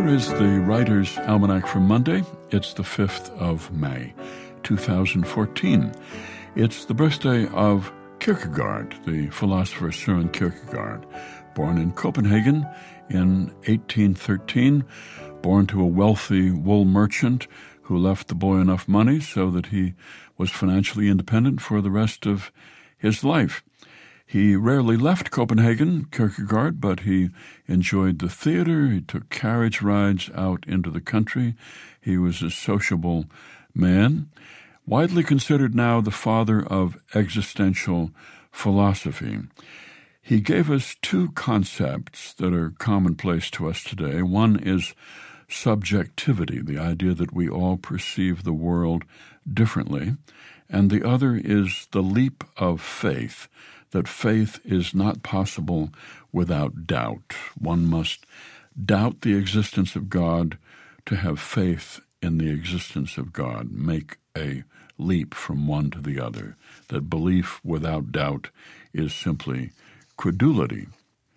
Here is the Writer's Almanac for Monday. It's the 5th of May, 2014. It's the birthday of Kierkegaard, the philosopher Søren Kierkegaard, born in Copenhagen in 1813, born to a wealthy wool merchant who left the boy enough money so that he was financially independent for the rest of his life. He rarely left Copenhagen, Kierkegaard, but he enjoyed the theater. He took carriage rides out into the country. He was a sociable man, widely considered now the father of existential philosophy. He gave us two concepts that are commonplace to us today. One is subjectivity, the idea that we all perceive the world differently, and the other is the leap of faith, that faith is not possible without doubt. One must doubt the existence of God to have faith in the existence of God, make a leap from one to the other, that belief without doubt is simply credulity.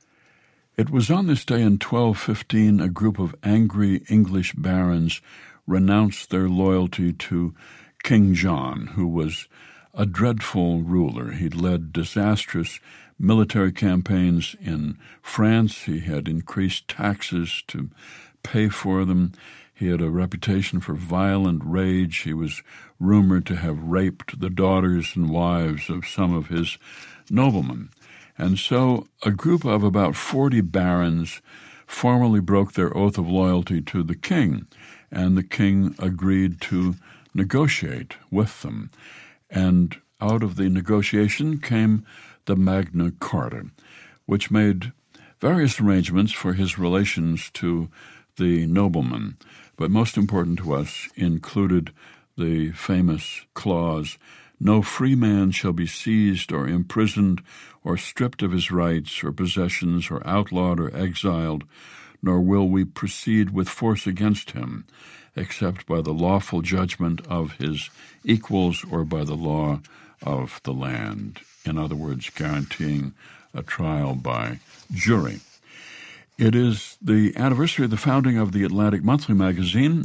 It was on this day in 1215 a group of angry English barons renounced their loyalty to King John, who was a dreadful ruler. He'd led disastrous military campaigns in France. He had increased taxes to pay for them. He had a reputation for violent rage. He was rumored to have raped the daughters and wives of some of his noblemen. And so a group of about 40 barons formally broke their oath of loyalty to the king, and the king agreed to negotiate with them. And out of the negotiation came the Magna Carta, which made various arrangements for his relations to the noblemen, but most important to us included the famous clause, "No free man shall be seized or imprisoned or stripped of his rights or possessions or outlawed or exiled, nor will we proceed with force against him, except by the lawful judgment of his equals or by the law of the land." In other words, guaranteeing a trial by jury. It is the anniversary of the founding of the Atlantic Monthly magazine,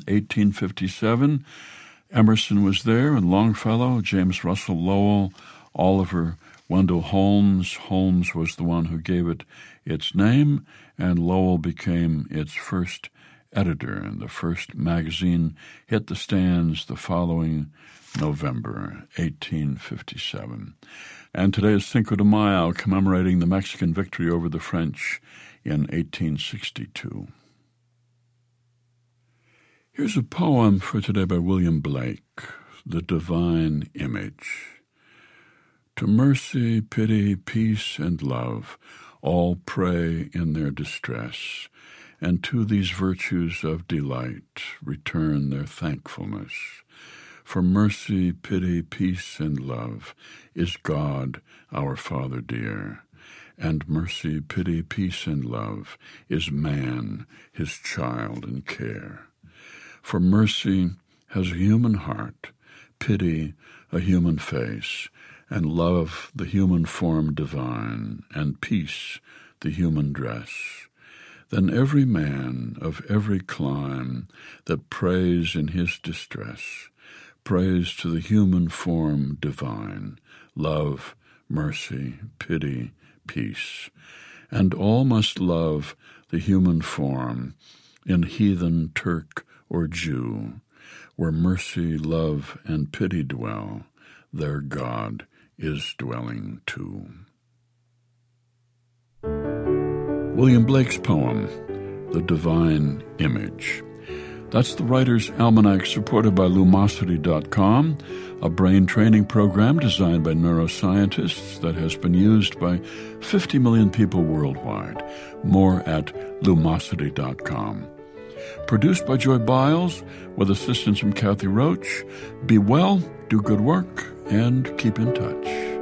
1857. Emerson was there, and Longfellow, James Russell Lowell, Oliver Wendell Holmes. Holmes was the one who gave it its name, and Lowell became its first editor, and the first magazine hit the stands the following November, 1857. And today is Cinco de Mayo, commemorating the Mexican victory over the French in 1862. Here's a poem for today by William Blake, The Divine Image. To mercy, pity, peace, and love all pray in their distress, and to these virtues of delight return their thankfulness. For mercy, pity, peace, and love is God, our Father dear, and mercy, pity, peace, and love is man, his child in care. For mercy has a human heart, pity a human face, and love the human form divine, and peace the human dress. Then every man of every clime that prays in his distress, prays to the human form divine, love, mercy, pity, peace. And all must love the human form in heathen, Turk, or Jew. Where mercy, love, and pity dwell, there God is dwelling too. William Blake's poem, The Divine Image. That's the Writer's Almanac, supported by Lumosity.com, a brain training program designed by neuroscientists that has been used by 50 million people worldwide. More at Lumosity.com. Produced by Joy Biles, with assistance from Kathy Roach. Be well, do good work, and keep in touch.